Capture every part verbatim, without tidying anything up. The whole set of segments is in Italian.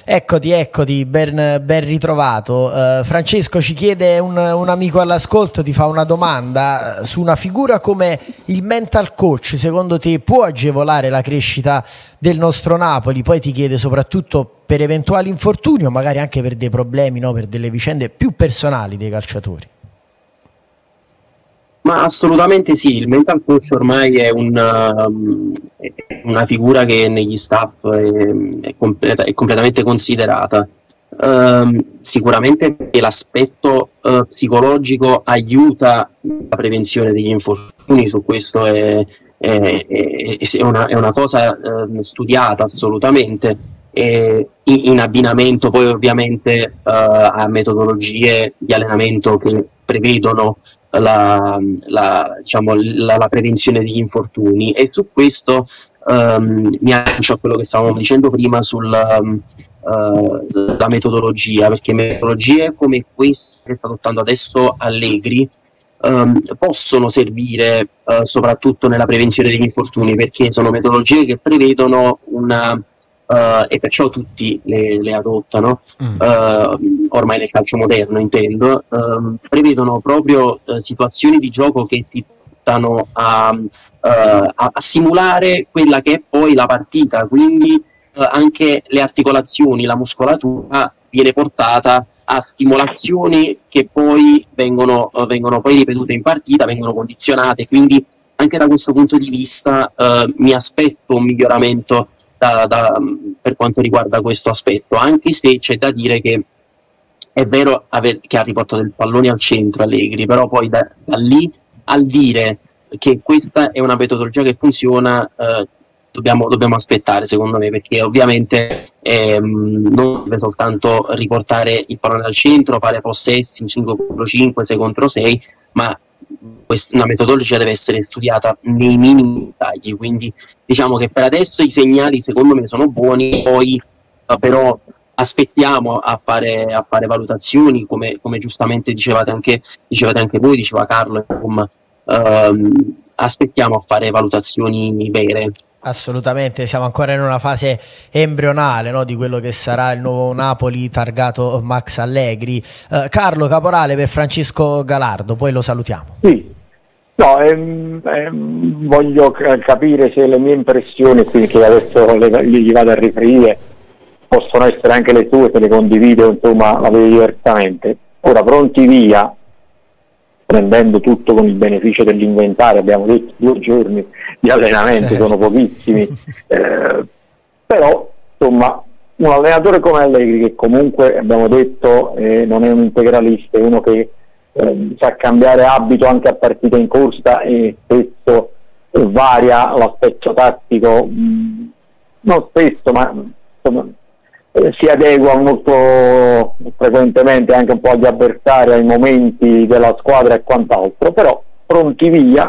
Eccoti, eccoti, ben, ben ritrovato. Uh, Francesco, ci chiede un, un amico all'ascolto, ti fa una domanda su una figura come il mental coach. Secondo te può agevolare la crescita del nostro Napoli? Poi ti chiede soprattutto per eventuali infortuni o magari anche per dei problemi, no? Per delle vicende più personali dei calciatori. Ma assolutamente sì, il mental coach ormai è una, è una figura che negli staff è, è, completa, è completamente considerata. Um, sicuramente l'aspetto uh, psicologico aiuta la prevenzione degli infortuni, su questo è, è, è, è, una, è una cosa uh, studiata assolutamente, e in, in abbinamento poi ovviamente uh, a metodologie di allenamento che prevedono La, la, diciamo, la, la prevenzione degli infortuni. E su questo um, mi aggancio a quello che stavamo dicendo prima sulla um, uh, metodologia, perché metodologie come queste che sta adottando adesso Allegri um, possono servire uh, soprattutto nella prevenzione degli infortuni, perché sono metodologie che prevedono una Uh, e perciò tutti le, le adottano, mm. uh, ormai nel calcio moderno intendo, uh, prevedono proprio uh, situazioni di gioco che ti portano a, uh, a, a simulare quella che è poi la partita, quindi uh, anche le articolazioni, la muscolatura viene portata a stimolazioni che poi vengono, uh, vengono poi ripetute in partita, vengono condizionate, quindi anche da questo punto di vista uh, mi aspetto un miglioramento Da, da, per quanto riguarda questo aspetto, anche se c'è da dire che è vero aver, che ha riportato il pallone al centro Allegri, però poi da, da lì al dire che questa è una metodologia che funziona eh, dobbiamo, dobbiamo aspettare, secondo me, perché ovviamente ehm, non deve soltanto riportare il pallone al centro, fare possessi in cinque contro cinque, sei contro sei, ma questa, una metodologia deve essere studiata nei minimi dettagli, quindi diciamo che per adesso i segnali secondo me sono buoni, poi uh, però aspettiamo a fare, a fare valutazioni, come, come giustamente dicevate anche, dicevate anche voi, diceva Carlo, insomma, um, aspettiamo a fare valutazioni vere. Assolutamente, siamo ancora in una fase embrionale, no, di quello che sarà il nuovo Napoli targato Max Allegri. Uh, Carlo Caporale per Francesco Galardo, poi lo salutiamo. Sì, no, ehm, ehm, voglio capire se le mie impressioni, quindi che adesso le, gli vado a riferire, possono essere anche le tue, se le condivido, insomma, la vedo diversamente. Ora, pronti via, prendendo tutto con il beneficio dell'inventario, abbiamo detto due giorni di allenamento, certo, sono pochissimi, eh, però insomma un allenatore come Allegri, che comunque abbiamo detto eh, non è un integralista, è uno che eh, sa cambiare abito anche a partita in corsa e spesso eh, varia l'aspetto tattico, mh, non spesso ma insomma, eh, si adegua molto frequentemente anche un po' agli avversari, ai momenti della squadra e quant'altro. Però pronti via,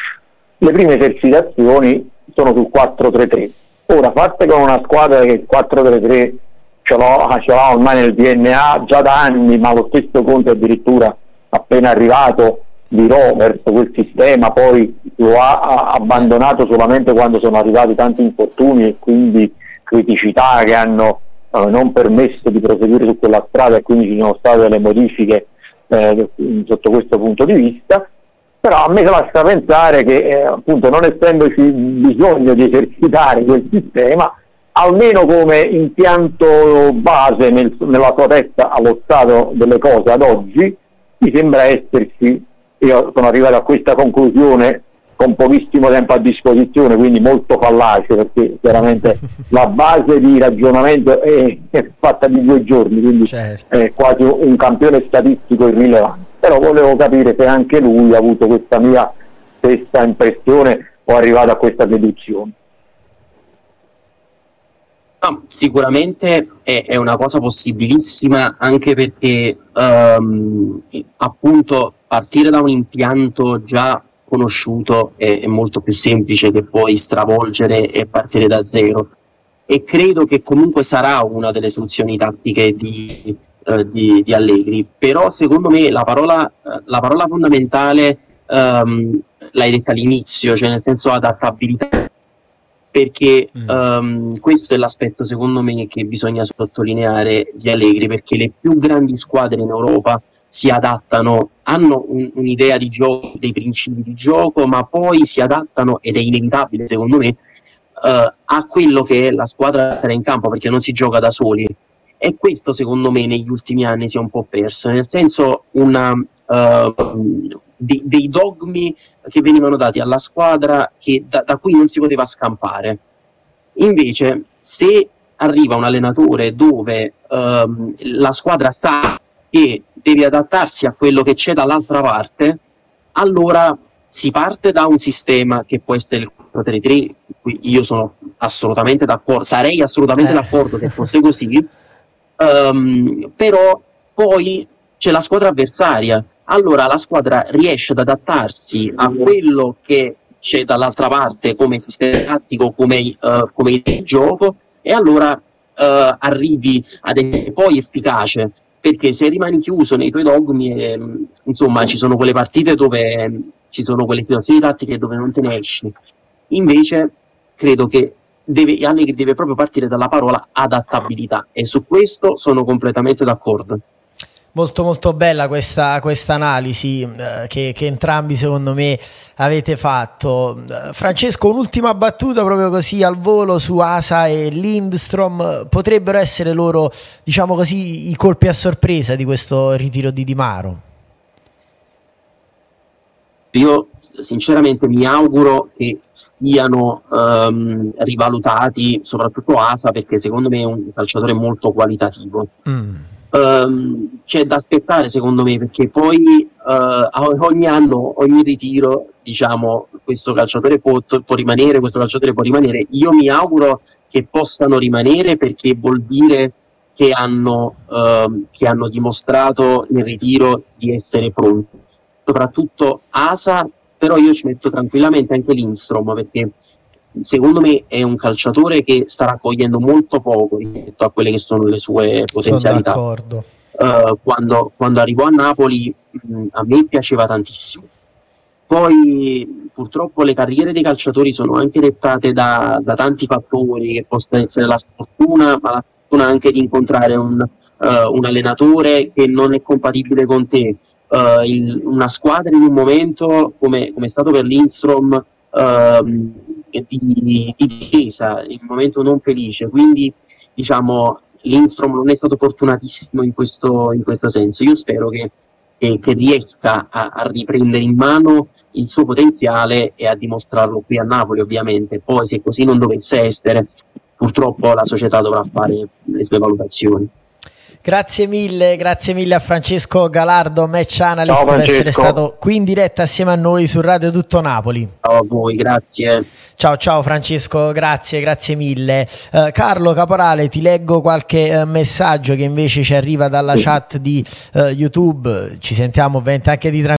le prime esercitazioni sono sul quattro tre tre. Ora, fatte con una squadra che il quattro tre tre ce l'ha, ce l'ha ormai nel D N A già da anni, ma lo stesso Conte addirittura appena arrivato dirò verso quel sistema, poi lo ha, ha abbandonato solamente quando sono arrivati tanti infortuni e quindi criticità che hanno eh, non permesso di proseguire su quella strada, e quindi ci sono state delle modifiche eh, sotto questo punto di vista. Però a me lascia pensare che eh, appunto, non essendoci bisogno di esercitare quel sistema, almeno come impianto base nel, nella sua testa allo stato delle cose ad oggi, mi sembra esserci. Io sono arrivato a questa conclusione con pochissimo tempo a disposizione, quindi molto fallace, perché chiaramente la base di ragionamento è, è fatta di due giorni, quindi certo, è quasi un campione statistico irrilevante. Però volevo capire se anche lui ha avuto questa mia stessa impressione o è arrivato a questa deduzione. No, sicuramente è, è una cosa possibilissima, anche perché um, appunto partire da un impianto già conosciuto è, è molto più semplice che poi stravolgere e partire da zero, e credo che comunque sarà una delle soluzioni tattiche di, eh, di, di Allegri. Però secondo me la parola, la parola fondamentale um, l'hai detta all'inizio, cioè nel senso adattabilità. perché Mm. um, questo è l'aspetto secondo me che bisogna sottolineare di Allegri, perché le più grandi squadre in Europa si adattano, hanno un, un'idea di gioco, dei principi di gioco, ma poi si adattano, ed è inevitabile secondo me, uh, a quello che è la squadra in campo, perché non si gioca da soli. E questo secondo me negli ultimi anni si è un po' perso, nel senso una, uh, di, dei dogmi che venivano dati alla squadra che, da, da cui non si poteva scampare. Invece se arriva un allenatore dove um, la squadra sa che deve adattarsi a quello che c'è dall'altra parte, allora si parte da un sistema che può essere il quattro tre tre, io sono assolutamente d'accordo, sarei assolutamente Eh. d'accordo che fosse così, um, però poi c'è la squadra avversaria, allora la squadra riesce ad adattarsi a quello che c'è dall'altra parte come sistema tattico, come, uh, come idea di gioco, e allora uh, arrivi ad essere poi efficace, perché se rimani chiuso nei tuoi dogmi, eh, insomma ci sono quelle partite dove eh, ci sono quelle situazioni tattiche dove non te ne esci. Invece credo che deve, Allegri deve proprio partire dalla parola adattabilità, e su questo sono completamente d'accordo. Molto molto bella questa, questa analisi eh, che, che entrambi secondo me avete fatto. Eh, Francesco, un'ultima battuta proprio così al volo su Asa e Lindstrom. Potrebbero essere loro, diciamo così, i colpi a sorpresa di questo ritiro di Di Maro? Io sinceramente mi auguro che siano um, rivalutati, soprattutto Asa, perché secondo me è un calciatore molto qualitativo. Mm. Um, c'è da aspettare secondo me, perché poi uh, ogni anno, ogni ritiro, diciamo, questo calciatore può, può rimanere, questo calciatore può rimanere. Io mi auguro che possano rimanere, perché vuol dire che hanno, uh, che hanno dimostrato nel ritiro di essere pronti, soprattutto Asa, però io ci metto tranquillamente anche Lindstrom, perché secondo me è un calciatore che sta raccogliendo molto poco rispetto a quelle che sono le sue potenzialità. Sono d'accordo. Uh, quando, quando arrivò a Napoli mh, a me piaceva tantissimo. Poi purtroppo le carriere dei calciatori sono anche dettate da, da tanti fattori, che possono essere la sfortuna, ma la fortuna anche di incontrare un, uh, un allenatore che non è compatibile con te, uh, il, una squadra in un momento come, come è stato per Lindstrom, uh, Di, di difesa, in un momento non felice, quindi diciamo Lindstrom non è stato fortunatissimo in questo, in questo senso. Io spero che, che, che riesca a, a riprendere in mano il suo potenziale e a dimostrarlo qui a Napoli, ovviamente. Poi se così non dovesse essere, purtroppo la società dovrà fare le sue valutazioni. Grazie mille, grazie mille a Francesco Galardo, match analyst, Ciao, per essere stato qui in diretta assieme a noi su Radio Tutto Napoli. Ciao a voi, grazie. Ciao ciao Francesco, grazie, grazie mille. Uh, Carlo Caporale, ti leggo qualche uh, messaggio che invece ci arriva dalla chat di uh, YouTube. Ci sentiamo ovviamente anche di tranquillità.